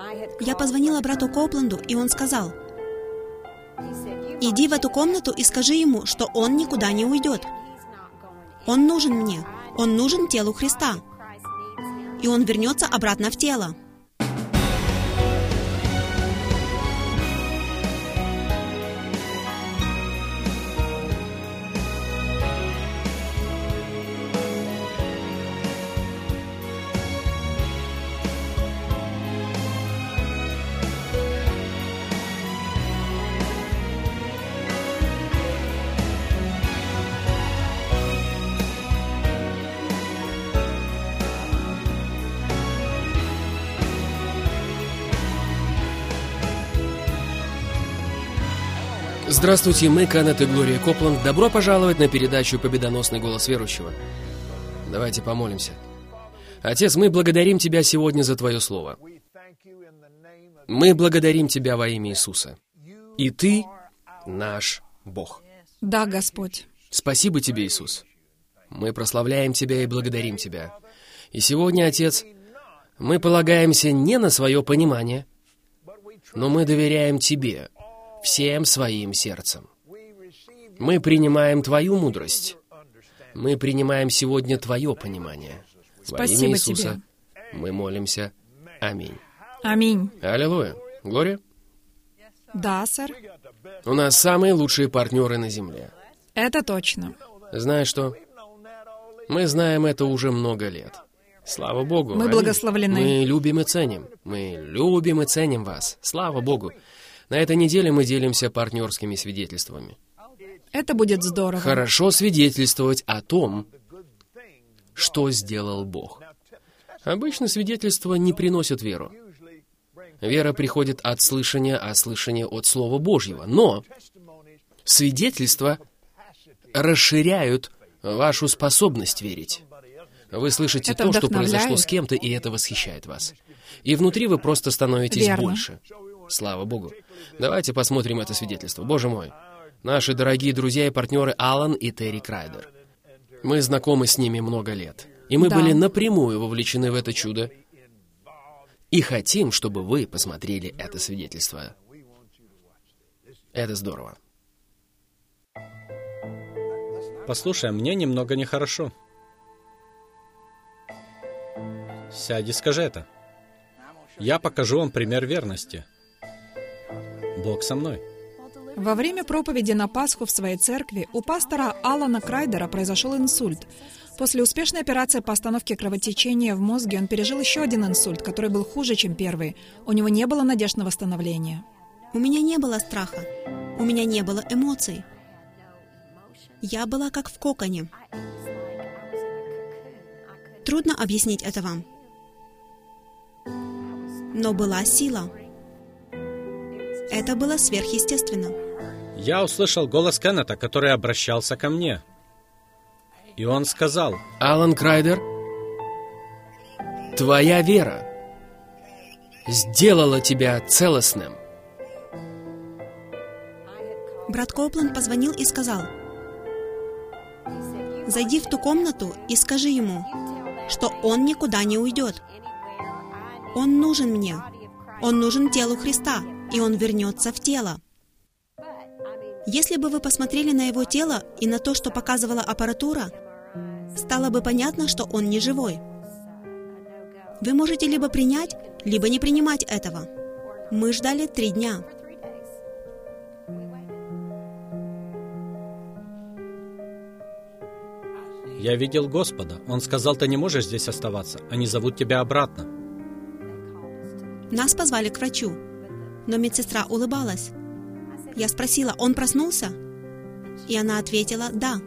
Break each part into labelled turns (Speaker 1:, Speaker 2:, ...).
Speaker 1: Я позвонила брату Коупленду, и он сказал: «Иди в эту комнату и скажи ему, что он никуда не уйдет. Он нужен мне. Он нужен телу Христа. И он вернется обратно в тело».
Speaker 2: Здравствуйте, мы Кеннет и Глория Копланд. Добро пожаловать на передачу «Победоносный голос верующего». Давайте помолимся. Отец, мы благодарим Тебя сегодня за Твое Слово. Мы благодарим Тебя во имя Иисуса. И Ты наш Бог.
Speaker 3: Да, Господь.
Speaker 2: Спасибо Тебе, Иисус. Мы прославляем Тебя и благодарим Тебя. И сегодня, Отец, мы полагаемся не на свое понимание, но мы доверяем Тебе всем своим сердцем. Мы принимаем Твою мудрость. Мы принимаем сегодня Твое понимание. Во имя Иисуса мы молимся. Аминь.
Speaker 3: Аминь.
Speaker 2: Аллилуйя. Глория?
Speaker 3: Да, сэр.
Speaker 2: У нас самые лучшие партнеры на земле.
Speaker 3: Это точно.
Speaker 2: Знаешь что? Мы знаем это уже много лет. Слава Богу.
Speaker 3: Мы
Speaker 2: аминь.
Speaker 3: благословлены.
Speaker 2: Мы любим и ценим. Мы любим и ценим вас. Слава Богу. На этой неделе мы делимся партнерскими свидетельствами.
Speaker 3: Это будет здорово.
Speaker 2: Хорошо свидетельствовать о том, что сделал Бог. Обычно свидетельства не приносят веру. Вера приходит от слышания, а слышание от Слова Божьего. Но свидетельства расширяют вашу способность верить. Вы слышите
Speaker 3: Это
Speaker 2: то, что
Speaker 3: вдохновляет.
Speaker 2: произошло с кем-то, и это восхищает вас. И внутри вы просто становитесь
Speaker 3: Верно.
Speaker 2: больше. Слава Богу. Давайте посмотрим это свидетельство. Боже мой. Наши дорогие друзья и партнеры Алан и Терри Крайдер. Мы знакомы с ними много лет. И мы
Speaker 3: Да.
Speaker 2: были напрямую вовлечены в это чудо. И хотим, чтобы вы посмотрели это свидетельство. Это здорово.
Speaker 4: Послушай, мне немного нехорошо. Сядь и скажи это. Я покажу вам пример верности. Бог со мной.
Speaker 3: Во время проповеди на Пасху в своей церкви у пастора Алана Крайдера произошел инсульт. После успешной операции по остановке кровотечения в мозге он пережил еще один инсульт, который был хуже, чем первый. У него не было надежд на восстановление.
Speaker 1: У меня не было страха. У меня не было эмоций. Я была как в коконе. Трудно объяснить это вам. Но была сила. Это было сверхъестественно.
Speaker 4: Я услышал голос Кеннета, который обращался ко мне. И он сказал:
Speaker 2: Алан Крайдер, твоя вера сделала тебя целостным.
Speaker 1: Брат Коупленд позвонил и сказал: «Зайди в ту комнату и скажи ему, что он никуда не уйдет. Он нужен мне. Он нужен телу Христа, и он вернется в тело». Если бы вы посмотрели на его тело и на то, что показывала аппаратура, стало бы понятно, что он не живой. Вы можете либо принять, либо не принимать этого. Мы ждали 3 дня.
Speaker 4: Я видел Господа. Он сказал: ты не можешь здесь оставаться. Они зовут тебя обратно.
Speaker 1: Нас позвали к врачу, но медсестра улыбалась. Я спросила: он проснулся? И она ответила: да.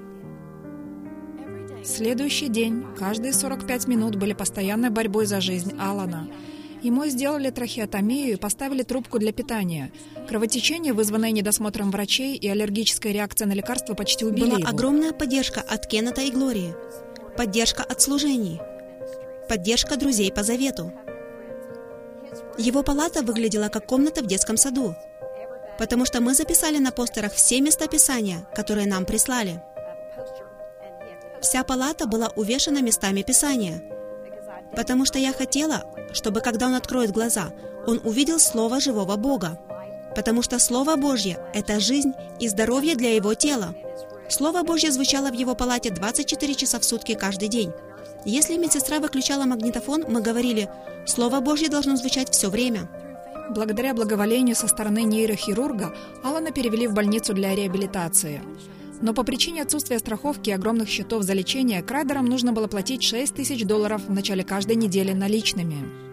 Speaker 3: Следующий день, каждые 45 минут были постоянной борьбой за жизнь Алана. Ему сделали трахеотомию и поставили трубку для питания. Кровотечение, вызванное недосмотром врачей, и аллергическая реакция на лекарства почти убили
Speaker 1: Была
Speaker 3: его.
Speaker 1: огромная поддержка от Кеннета и Глории, поддержка от служений, поддержка друзей по завету. Его палата выглядела как комната в детском саду, потому что мы записали на постерах все места Писания, которые нам прислали. Вся палата была увешана местами Писания, потому что я хотела, чтобы, когда он откроет глаза, он увидел Слово живого Бога, потому что Слово Божье — это жизнь и здоровье для его тела. Слово Божье звучало в его палате 24 часа в сутки каждый день. Если медсестра выключала магнитофон, мы говорили: «Слово Божье должно звучать все время».
Speaker 3: Благодаря благоволению со стороны нейрохирурга Алана перевели в больницу для реабилитации. Но по причине отсутствия страховки и огромных счетов за лечение Крайдерам нужно было платить $6000 в начале каждой недели наличными.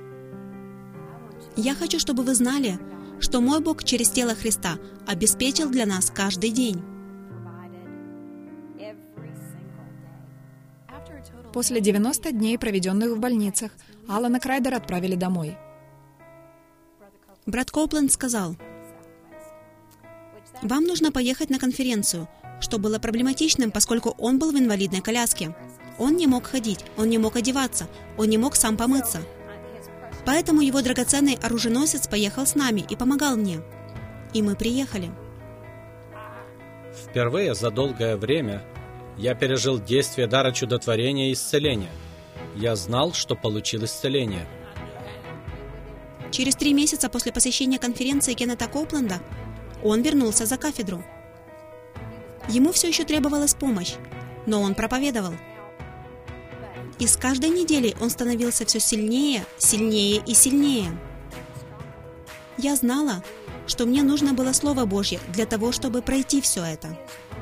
Speaker 1: Я хочу, чтобы вы знали, что мой Бог через тело Христа обеспечил для нас каждый день.
Speaker 3: После 90 дней, проведенных в больницах, Алана Крайдера отправили домой.
Speaker 1: Брат Коупленд сказал: «Вам нужно поехать на конференцию», что было проблематичным, поскольку он был в инвалидной коляске. Он не мог ходить, он не мог одеваться, он не мог сам помыться. Поэтому его драгоценный оруженосец поехал с нами и помогал мне. И мы приехали.
Speaker 4: Впервые за долгое время я пережил действие дара чудотворения и исцеления. Я знал, что получил исцеление.
Speaker 1: Через 3 месяца после посещения конференции Кеннета Коупленда он вернулся за кафедру. Ему все еще требовалась помощь, но он проповедовал. И с каждой неделей он становился все сильнее, сильнее и сильнее. Я знала, что мне нужно было Слово Божье для того, чтобы пройти все это.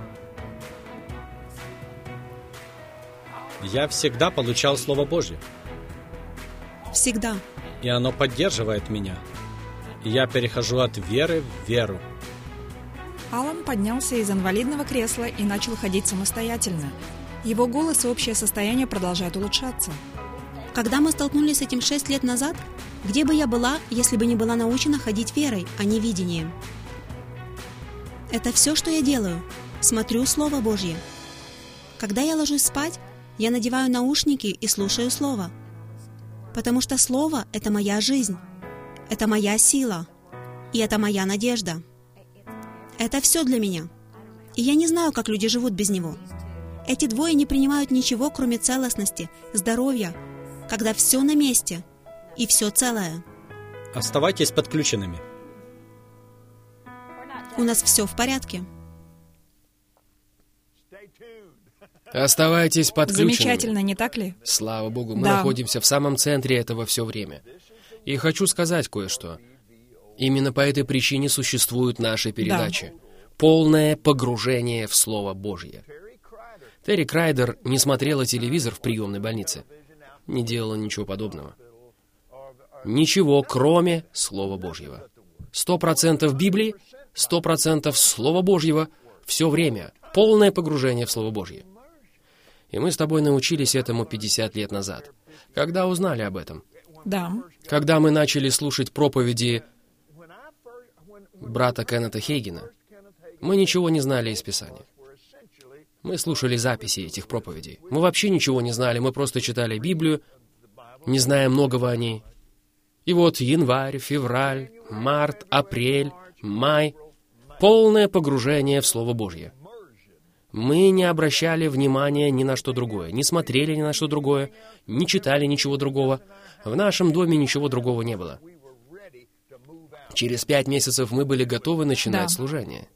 Speaker 4: Я всегда получал Слово Божье.
Speaker 1: Всегда.
Speaker 4: И оно поддерживает меня. И я перехожу от веры в веру.
Speaker 3: Алан поднялся из инвалидного кресла и начал ходить самостоятельно. Его голос и общее состояние продолжают улучшаться.
Speaker 1: Когда мы столкнулись с этим 6 лет назад, где бы я была, если бы не была научена ходить верой, а не видением? Это все, что я делаю. Смотрю Слово Божье. Когда я ложусь спать, я надеваю наушники и слушаю Слово. Потому что Слово — это моя жизнь. Это моя сила. И это моя надежда. Это все для меня. И я не знаю, как люди живут без него. Эти двое не принимают ничего, кроме целостности, здоровья, когда все на месте и все целое.
Speaker 4: Оставайтесь подключенными.
Speaker 1: У нас все в порядке.
Speaker 2: Оставайтесь подключенными.
Speaker 3: Замечательно, не так ли?
Speaker 2: Слава Богу, мы
Speaker 3: Да.
Speaker 2: находимся в самом центре этого все время. И хочу сказать кое-что. Именно по этой причине существуют наши передачи. Полное погружение в Слово Божье. Терри Крайдер не смотрела телевизор в приемной больнице. Не делала ничего подобного. Ничего, кроме Слова Божьего. 100% Библии, 100% Слова Божьего, все время. Полное погружение в Слово Божье. И мы с тобой научились этому 50 лет назад. Когда узнали об этом?
Speaker 3: Да.
Speaker 2: Когда мы начали слушать проповеди брата Кеннета Хейгена, мы ничего не знали из Писания. Мы слушали записи этих проповедей. Мы вообще ничего не знали, мы просто читали Библию, не зная многого о ней. И вот январь, февраль, март, апрель, май — полное погружение в Слово Божье. Мы не обращали внимания ни на что другое, не смотрели ни на что другое, не читали ничего другого. В нашем доме ничего другого не было. Через 5 месяцев мы были готовы начинать служение.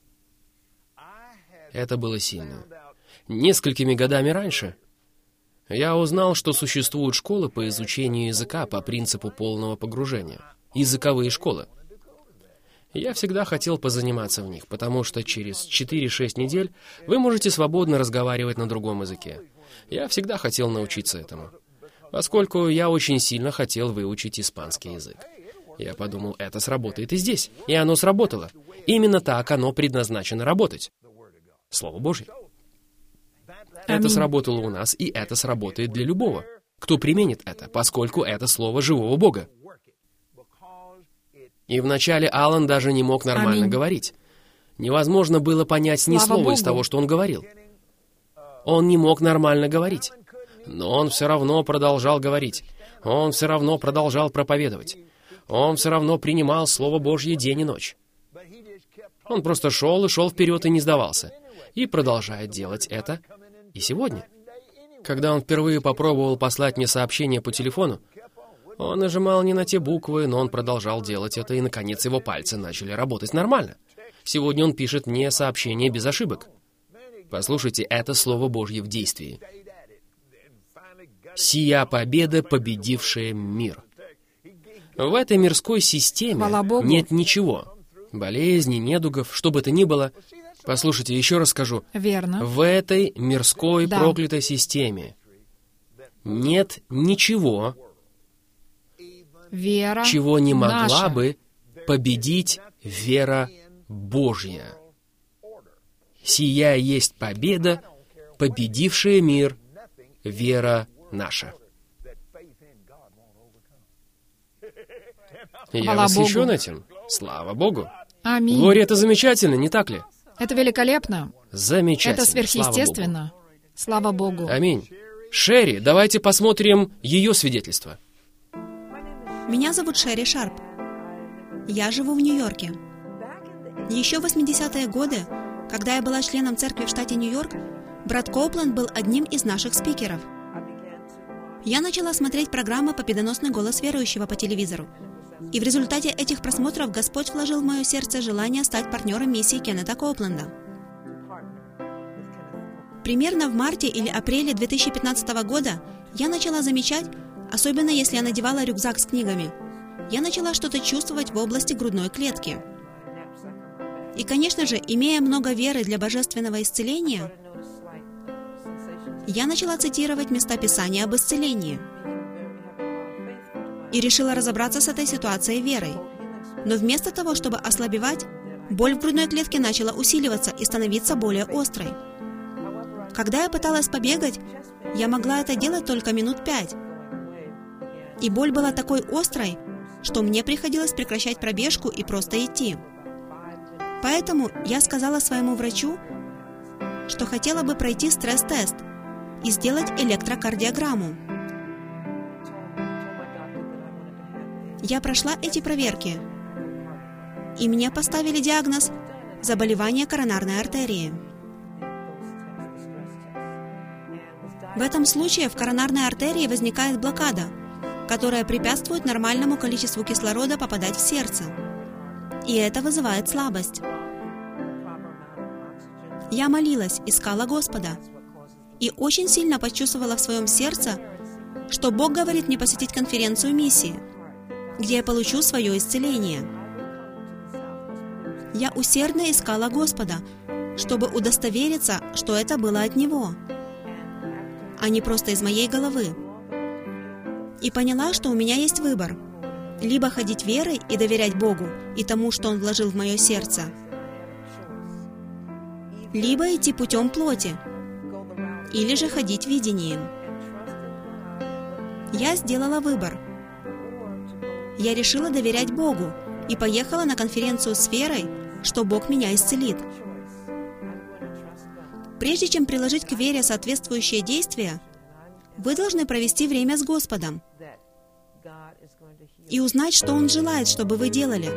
Speaker 2: Это было сильно. Несколькими годами раньше я узнал, что существуют школы по изучению языка по принципу полного погружения. Языковые школы. Я всегда хотел позаниматься в них, потому что через 4-6 недель вы можете свободно разговаривать на другом языке. Я всегда хотел научиться этому, поскольку я очень сильно хотел выучить испанский язык. Я подумал, это сработает и здесь. И оно сработало. Именно так оно предназначено работать. Слово Божье. Это сработало у нас, и это сработает для любого, кто применит это, поскольку это Слово живого Бога. И вначале Алан даже не мог нормально говорить. Невозможно было понять ни слова из того, что он говорил. Он не мог нормально говорить. Но он все равно продолжал говорить. Он все равно продолжал проповедовать. Он все равно принимал Слово Божье день и ночь. Он просто шел и шел вперед и не сдавался. И продолжает делать это и сегодня. Когда он впервые попробовал послать мне сообщение по телефону, Он нажимал не на те буквы, но он продолжал делать это, и, наконец, его пальцы начали работать нормально. Сегодня он пишет мне сообщения без ошибок. Послушайте, это Слово Божье в действии. «Сия победа, победившая мир». В этой мирской системе нет ничего. Болезней, недугов, что бы то ни было. Послушайте, еще раз скажу.
Speaker 3: Верно.
Speaker 2: В этой мирской проклятой системе нет ничего,
Speaker 3: Вера
Speaker 2: чего не могла
Speaker 3: наша.
Speaker 2: бы победить вера Божья. Сия есть победа, победившая мир, вера наша. Я
Speaker 3: Хвала
Speaker 2: восхищен
Speaker 3: Богу.
Speaker 2: этим. Слава Богу.
Speaker 3: Аминь.
Speaker 2: Глория, это замечательно, не так ли?
Speaker 3: Это великолепно.
Speaker 2: Замечательно.
Speaker 3: Это сверхъестественно. Слава Богу.
Speaker 2: Аминь. Шерри, давайте посмотрим ее свидетельство.
Speaker 1: Меня зовут Шерри Шарп. Я живу в Нью-Йорке. Еще в 80-е годы, когда я была членом церкви в штате Нью-Йорк, брат Коупленд был одним из наших спикеров. Я начала смотреть программы «Победоносный голос верующего» по телевизору. И в результате этих просмотров Господь вложил в мое сердце желание стать партнером миссии Кеннета Коупленда. Примерно в марте или апреле 2015 года я начала замечать, особенно если я надевала рюкзак с книгами, я начала что-то чувствовать в области грудной клетки. И, конечно же, имея много веры для божественного исцеления, я начала цитировать места Писания об исцелении. И решила разобраться с этой ситуацией верой. Но вместо того, чтобы ослабевать, боль в грудной клетке начала усиливаться и становиться более острой. Когда я пыталась побегать, я могла это делать только минут 5. И боль была такой острой, что мне приходилось прекращать пробежку и просто идти. Поэтому я сказала своему врачу, что хотела бы пройти стресс-тест и сделать электрокардиограмму. Я прошла эти проверки, и мне поставили диагноз «заболевание коронарной артерии». В этом случае в коронарной артерии возникает блокада, которая препятствует нормальному количеству кислорода попадать в сердце. И это вызывает слабость. Я молилась, искала Господа, и очень сильно почувствовала в своем сердце, что Бог говорит мне посетить конференцию миссии, где я получу свое исцеление. Я усердно искала Господа, чтобы удостовериться, что это было от Него, а не просто из моей головы. И поняла, что у меня есть выбор. Либо ходить верой и доверять Богу и тому, что Он вложил в мое сердце, либо идти путем плоти, или же ходить видением. Я сделала выбор. Я решила доверять Богу и поехала на конференцию с верой, что Бог меня исцелит. Прежде чем приложить к вере соответствующие действия, вы должны провести время с Господом и узнать, что Он желает, чтобы вы делали.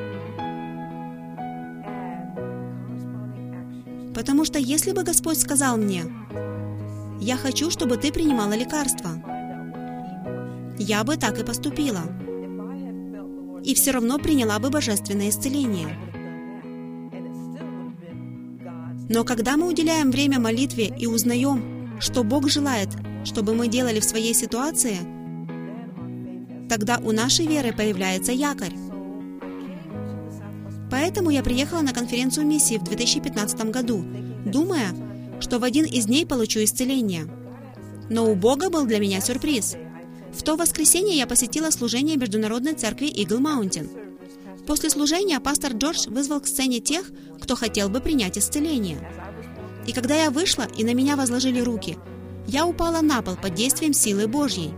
Speaker 1: Потому что если бы Господь сказал мне: «Я хочу, чтобы ты принимала лекарства», я бы так и поступила. И все равно приняла бы божественное исцеление. Но когда мы уделяем время молитве и узнаем, что Бог желает, чтобы мы делали в своей ситуации, тогда у нашей веры появляется якорь. Поэтому я приехала на конференцию миссии в 2015 году, думая, что в один из дней получу исцеление. Но у Бога был для меня сюрприз. В то воскресенье я посетила служение Международной церкви Eagle Mountain. После служения пастор Джордж вызвал к сцене тех, кто хотел бы принять исцеление. И когда я вышла и на меня возложили руки, я упала на пол под действием силы Божьей.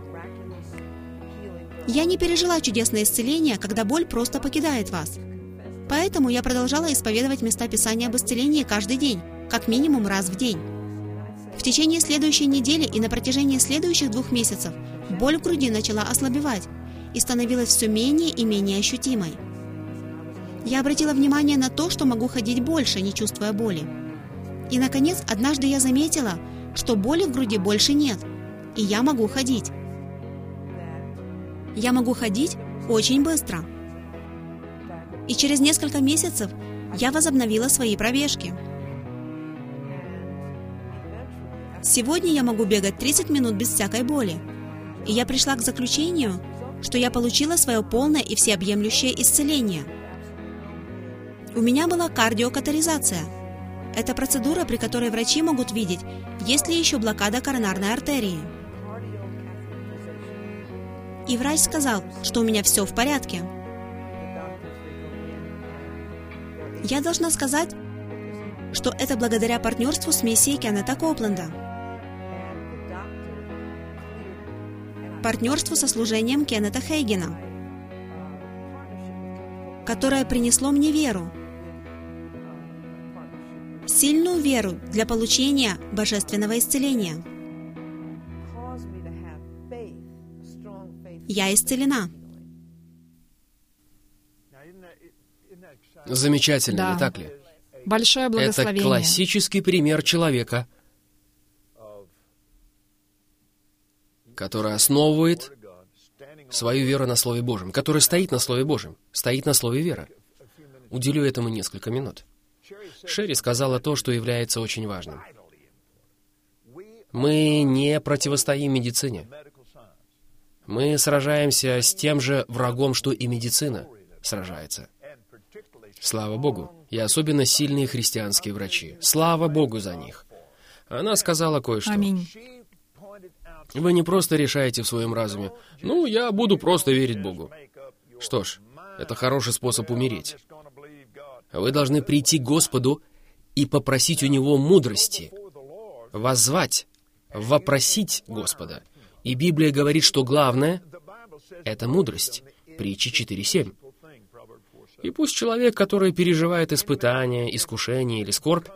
Speaker 1: Я не пережила чудесное исцеление, когда боль просто покидает вас. Поэтому я продолжала исповедовать места Писания об исцелении каждый день, как минимум раз в день. В течение следующей недели и на протяжении следующих 2 месяцев боль в груди начала ослабевать и становилась все менее и менее ощутимой. Я обратила внимание на то, что могу ходить больше, не чувствуя боли. И, наконец, однажды я заметила, что боли в груди больше нет, и я могу ходить. Я могу ходить очень быстро. И через несколько месяцев я возобновила свои пробежки. Сегодня я могу бегать 30 минут без всякой боли. И я пришла к заключению, что я получила свое полное и всеобъемлющее исцеление. У меня была кардиокатаризация. Это процедура, при которой врачи могут видеть, есть ли еще блокада коронарной артерии. И врач сказал, что у меня все в порядке. Я должна сказать, что это благодаря партнерству с миссией Кеннета Копленда. Партнерству со служением Кеннета Хейгена, которое принесло мне веру. Сильную веру для получения божественного исцеления. Я исцелена.
Speaker 2: Замечательно,
Speaker 3: Да.
Speaker 2: не так ли?
Speaker 3: Большое благословение.
Speaker 2: Это классический пример человека, который основывает свою веру на Слове Божьем, который стоит на Слове Божьем, стоит на Слове веры. Уделю этому несколько минут. Шерри сказала то, что является очень важным. Мы не противостоим медицине. Мы сражаемся с тем же врагом, что и медицина сражается. Слава Богу. И особенно сильные христианские врачи. Слава Богу за них. Она сказала кое-что.
Speaker 3: Аминь.
Speaker 2: Вы не просто решаете в своем разуме, я буду просто верить Богу. Что ж, это хороший способ умереть. Вы должны прийти к Господу и попросить у Него мудрости, воззвать, вопросить Господа. И Библия говорит, что главное — это мудрость. Притчи 4:7. И пусть человек, который переживает испытания, искушения или скорбь,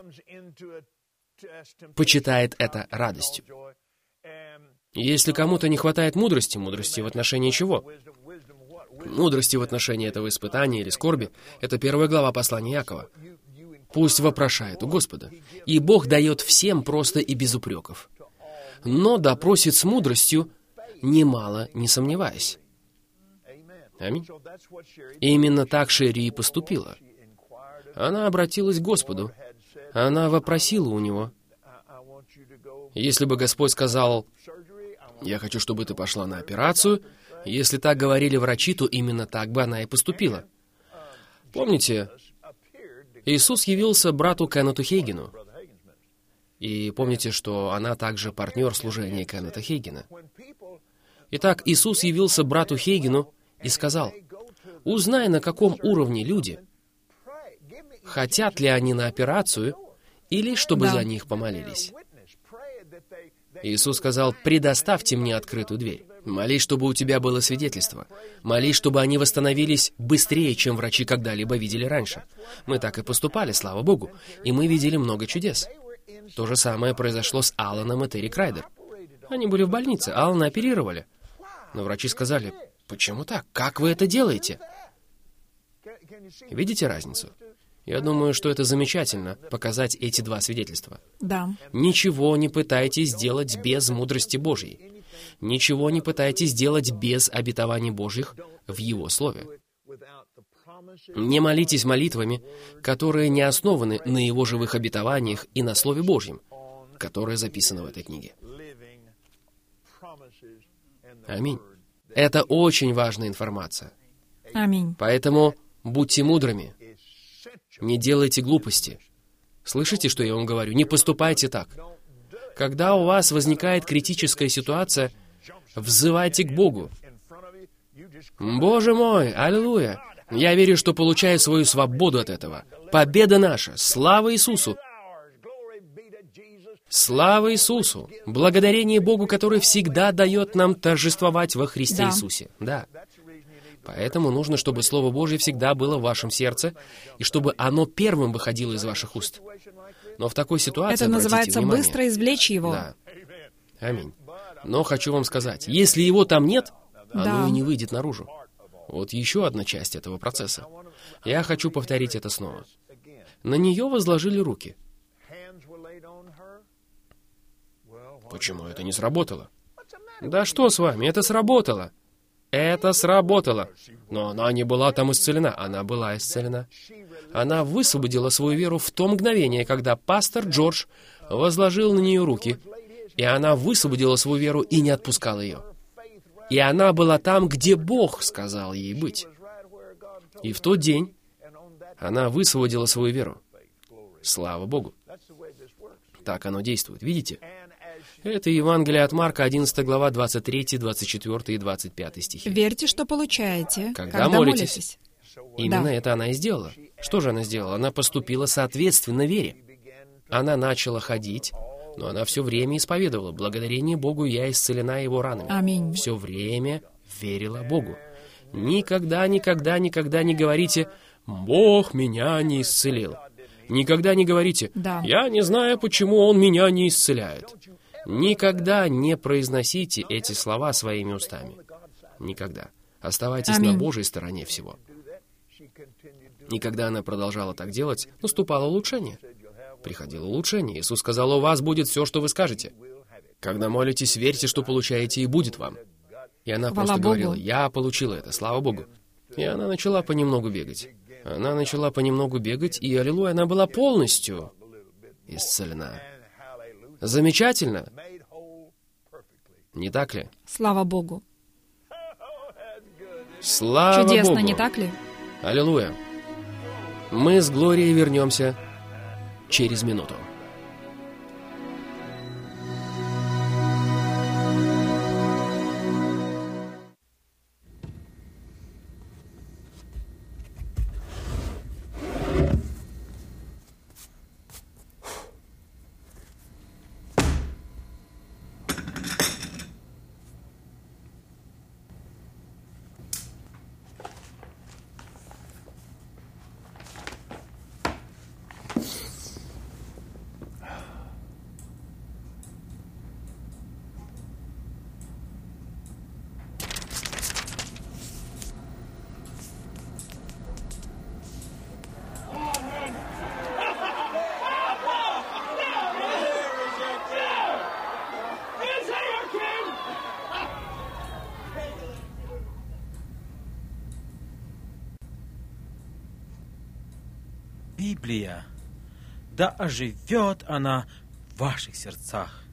Speaker 2: почитает это радостью. Если кому-то не хватает мудрости в отношении чего? Мудрости в отношении этого испытания или скорби — это 1 глава послания Иакова. Пусть вопрошает у Господа. И Бог дает всем просто и без упреков. Но допросит с мудростью, немало не сомневаясь. Аминь. И именно так Шерри и поступила. Она обратилась к Господу. Она вопросила у Него. Если бы Господь сказал: «Я хочу, чтобы ты пошла на операцию», если так говорили врачи, то именно так бы она и поступила. Помните, Иисус явился брату Кеннету Хейгену. И помните, что она также партнер служения Кеннета Хейгена. Итак, Иисус явился брату Хейгену и сказал: «Узнай, на каком уровне люди, хотят ли они на операцию, или чтобы за них помолились». Иисус сказал: «Предоставьте мне открытую дверь. Молись, чтобы у тебя было свидетельство. Молись, чтобы они восстановились быстрее, чем врачи когда-либо видели раньше». Мы так и поступали, слава Богу, и мы видели много чудес. То же самое произошло с Аланом и Терри Крайдер. Они были в больнице, Алана оперировали. Но врачи сказали: «Почему так? Как вы это делаете?» Видите разницу? Я думаю, что это замечательно, показать эти два свидетельства.
Speaker 3: Да.
Speaker 2: Ничего не пытайтесь сделать без мудрости Божьей. Ничего не пытайтесь делать без обетований Божьих в Его Слове. Не молитесь молитвами, которые не основаны на Его живых обетованиях и на Слове Божьем, которое записано в этой книге. Аминь. Это очень важная информация.
Speaker 3: Аминь.
Speaker 2: Поэтому будьте мудрыми. Не делайте глупости. Слышите, что я вам говорю? Не поступайте так. Когда у вас возникает критическая ситуация, взывайте к Богу. «Боже мой, аллилуйя! Я верю, что получаю свою свободу от этого. Победа наша! Слава Иисусу!» Слава Иисусу! Благодарение Богу, который всегда дает нам торжествовать во Христе Иисусе. Да. Поэтому нужно, чтобы Слово Божье всегда было в вашем сердце, и чтобы оно первым выходило из ваших уст. Но в такой ситуации,
Speaker 3: Это называется
Speaker 2: внимание,
Speaker 3: быстро извлечь его.
Speaker 2: Да. Аминь. Но хочу вам сказать, если его там нет, оно и не выйдет наружу. Вот еще одна часть этого процесса. Я хочу повторить это снова. На нее возложили руки. Почему это не сработало? Да что с вами? Это сработало. Это сработало. Но она не была там исцелена. Она была исцелена. Она высвободила свою веру в то мгновение, когда пастор Джордж возложил на нее руки, и она высвободила свою веру и не отпускала ее. И она была там, где Бог сказал ей быть. И в тот день она высвободила свою веру. Слава Богу. Так оно действует. Видите? Это Евангелие от Марка, 11 глава, 23, 24 и 25 стихи.
Speaker 3: Верьте, что получаете,
Speaker 2: Когда молитесь. Именно это она и сделала. Что же она сделала? Она поступила соответственно вере. Она начала ходить, но она все время исповедовала: благодарение Богу, я исцелена Его ранами.
Speaker 3: Аминь.
Speaker 2: Все время верила Богу. Никогда, никогда, никогда не говорите: «Бог меня не исцелил». Никогда не говорите:
Speaker 3: Да.
Speaker 2: «Я не знаю, почему Он меня не исцеляет». Никогда не произносите эти слова своими устами. Никогда. Оставайтесь
Speaker 3: Аминь.
Speaker 2: на Божьей стороне всего. И когда она продолжала так делать, наступало улучшение. Приходило улучшение. Иисус сказал: «У вас будет все, что вы скажете». Когда молитесь, верьте, что получаете, и будет вам. И она
Speaker 3: Хвала
Speaker 2: просто
Speaker 3: Богу.
Speaker 2: говорила: «Я получила это, слава Богу». И она начала понемногу бегать. Она начала понемногу бегать, и, аллилуйя, она была полностью исцелена. Замечательно, не так ли?
Speaker 3: Слава Богу.
Speaker 2: Слава
Speaker 3: Чудесно,
Speaker 2: Богу!
Speaker 3: не так ли?
Speaker 2: Аллилуйя! Мы с Глорией вернемся через минуту.
Speaker 5: Библия, да оживет она в ваших сердцах.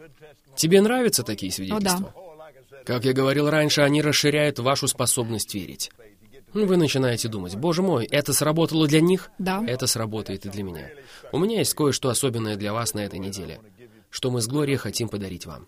Speaker 2: Тебе нравятся такие
Speaker 3: О,
Speaker 2: свидетельства?
Speaker 3: да.
Speaker 2: Как я говорил раньше, они расширяют вашу способность верить. Вы начинаете думать: «Боже мой, это сработало для них?
Speaker 3: Да.
Speaker 2: Это сработает и для меня». У меня есть кое-что особенное для вас на этой неделе, что мы с Глорией хотим подарить вам.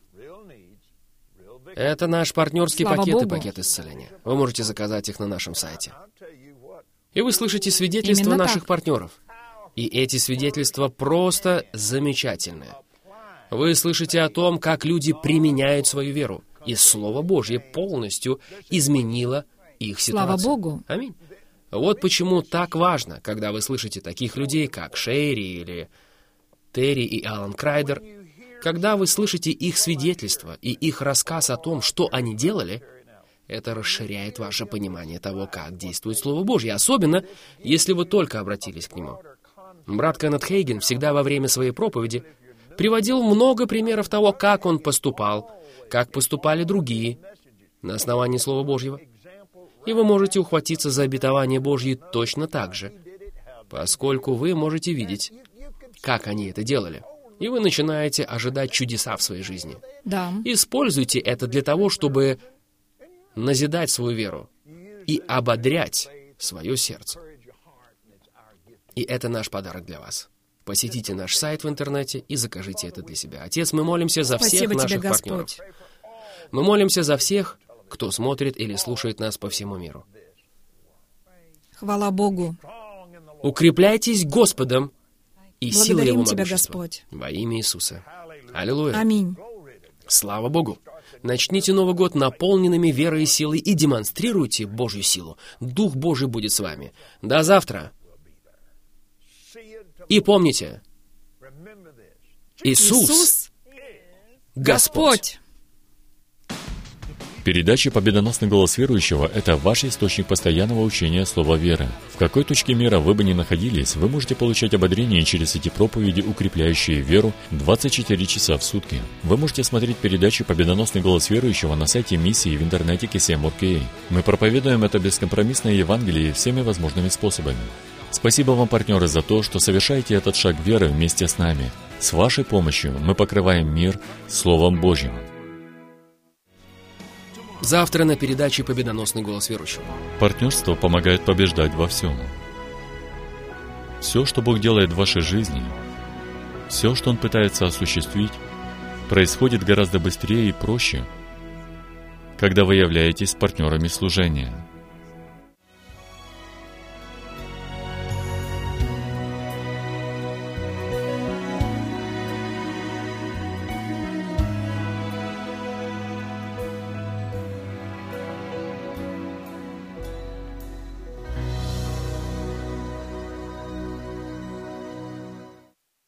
Speaker 2: Это наш партнерский
Speaker 3: Слава
Speaker 2: пакет и
Speaker 3: Богу.
Speaker 2: пакет исцеления. Вы можете заказать их на нашем сайте. И вы слышите свидетельства
Speaker 3: Именно
Speaker 2: наших
Speaker 3: так.
Speaker 2: партнеров. И эти свидетельства просто замечательные. Вы слышите о том, как люди применяют свою веру. И Слово Божье полностью изменило их
Speaker 3: Слава
Speaker 2: ситуацию.
Speaker 3: Богу.
Speaker 2: Аминь. Вот почему так важно, когда вы слышите таких людей, как Шерри или Терри и Алан Крайдер, когда вы слышите их свидетельства и их рассказ о том, что они делали, это расширяет ваше понимание того, как действует Слово Божье, особенно, если вы только обратились к нему. Брат Кеннет Хейген всегда во время своей проповеди приводил много примеров того, как он поступал, как поступали другие на основании Слова Божьего. И вы можете ухватиться за обетование Божье точно так же, поскольку вы можете видеть, как они это делали. И вы начинаете ожидать чудеса в своей жизни.
Speaker 3: Да.
Speaker 2: Используйте это для того, чтобы назидать свою веру и ободрять свое сердце. И это наш подарок для вас. Посетите наш сайт в интернете и закажите это для себя. Отец, мы молимся за всех
Speaker 3: Спасибо тебе,
Speaker 2: наших партнеров.
Speaker 3: Господь.
Speaker 2: Мы молимся за всех, кто смотрит или слушает нас по всему миру.
Speaker 3: Хвала Богу.
Speaker 2: Укрепляйтесь Господом и силой Его
Speaker 3: Благодарим Тебя,
Speaker 2: могущества.
Speaker 3: Господь.
Speaker 2: Во имя Иисуса. Аллилуйя.
Speaker 3: Аминь.
Speaker 2: Слава Богу. Начните Новый год наполненными верой и силой и демонстрируйте Божью силу. Дух Божий будет с вами. До завтра. И помните, Иисус Господь.
Speaker 3: Господь.
Speaker 6: Передача «Победоносный голос верующего» — это ваш источник постоянного учения слова веры. В какой точке мира вы бы ни находились, вы можете получать ободрение через эти проповеди, укрепляющие веру, 24 часа в сутки. Вы можете смотреть передачи «Победоносный голос верующего» на сайте миссии в интернете KCM.org. Мы проповедуем это бескомпромиссное Евангелие всеми возможными способами. Спасибо вам, партнеры, за то, что совершаете этот шаг веры вместе с нами. С вашей помощью мы покрываем мир Словом Божьим.
Speaker 2: Завтра на передаче «Победоносный голос верующего».
Speaker 6: Партнерство помогает побеждать во всем. Все, что Бог делает в вашей жизни, все, что Он пытается осуществить, происходит гораздо быстрее и проще, когда вы являетесь партнерами служения.